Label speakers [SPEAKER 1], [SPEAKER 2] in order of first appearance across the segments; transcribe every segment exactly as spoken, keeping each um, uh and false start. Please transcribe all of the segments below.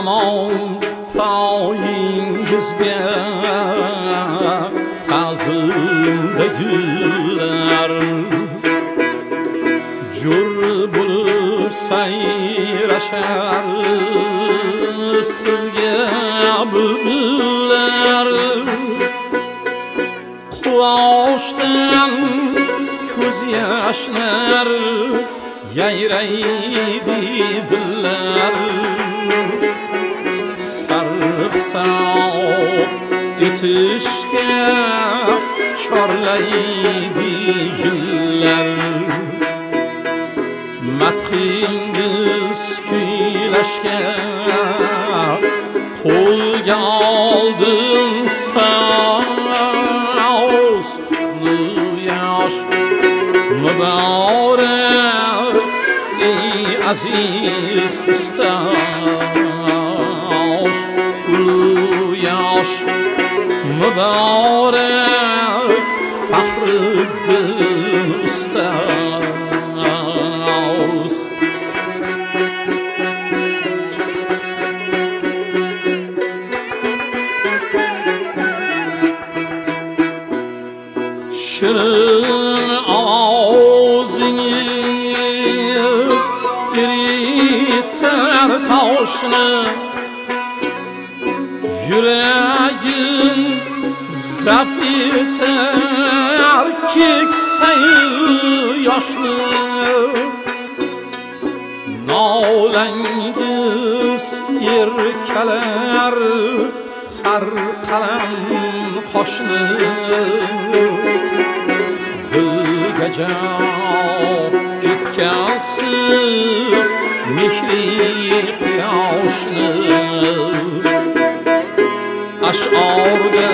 [SPEAKER 1] hamon poyingizga ta'zimda gullar jur bo'lib sayrashar sizga bulbullar quvoshdan ko'z yoshlar yayraydi dillar sarxsab etishga chorlaydi yillar madhingiz kuylashga qo'lga oldim so'z yosh muborak ey aziz ustoz yosh muborak Faxriddin ustoz ovozingiz eritar toshni yuragim zabt etar keksay yoshni nolangiz erkalar har qalam qoshni dilga jon etgansiz mehri quyoshni ash'orda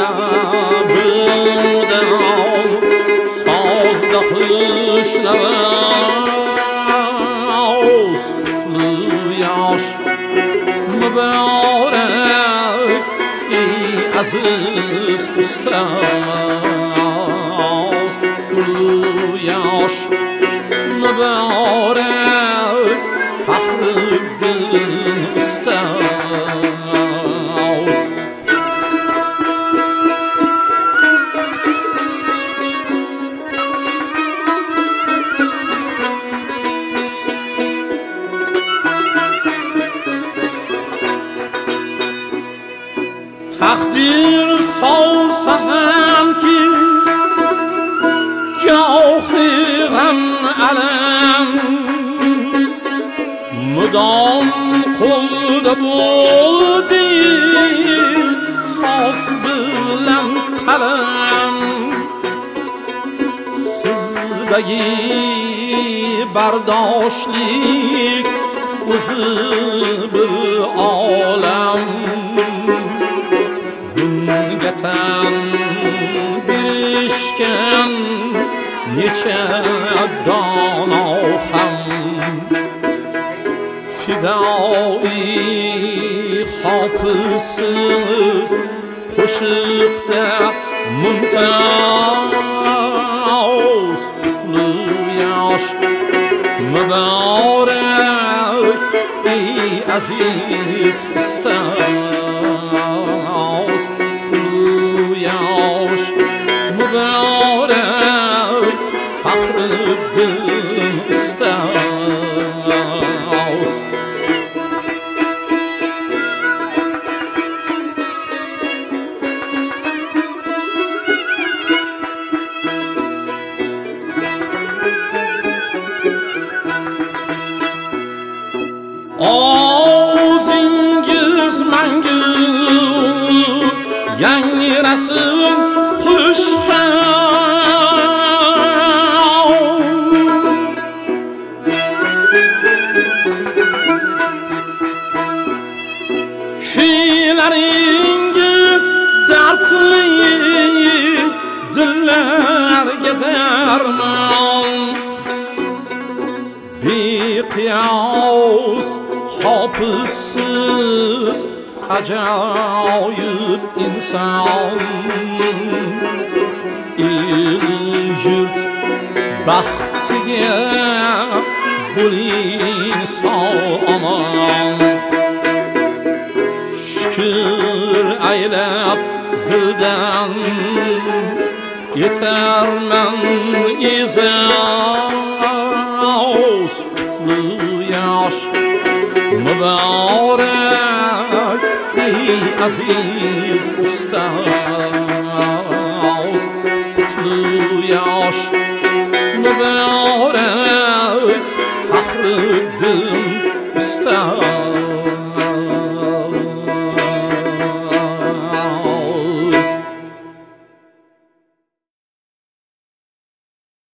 [SPEAKER 1] bildim sozda xushlavaz qutli yosh muborak ey aziz ustoz yosh muborak Faxriddin ustoz taqdir solsa hamki gohi g'am alam mudom qo'lda bo'ldi soz bilan qalam sizdagi bardoshlik o'zi bir olam tan bilishgan necha dono ham fidoi hofizsiz qo'shiqda mumtoz qutli yosh muborak ey aziz ustoz yosh muborak Faxriddin ustoz ozingiz mangu yangrasin kuyilaringiz dardli dillarga darmon beqiyos hofizsiz ajoyib inson el yurt baxtiga bo'ling sog' omon şükür eylep dilden yetermen izaz kutlu yaş mübarek ey aziz ustaz kutlu yaş mübarek Fahreddin ustaz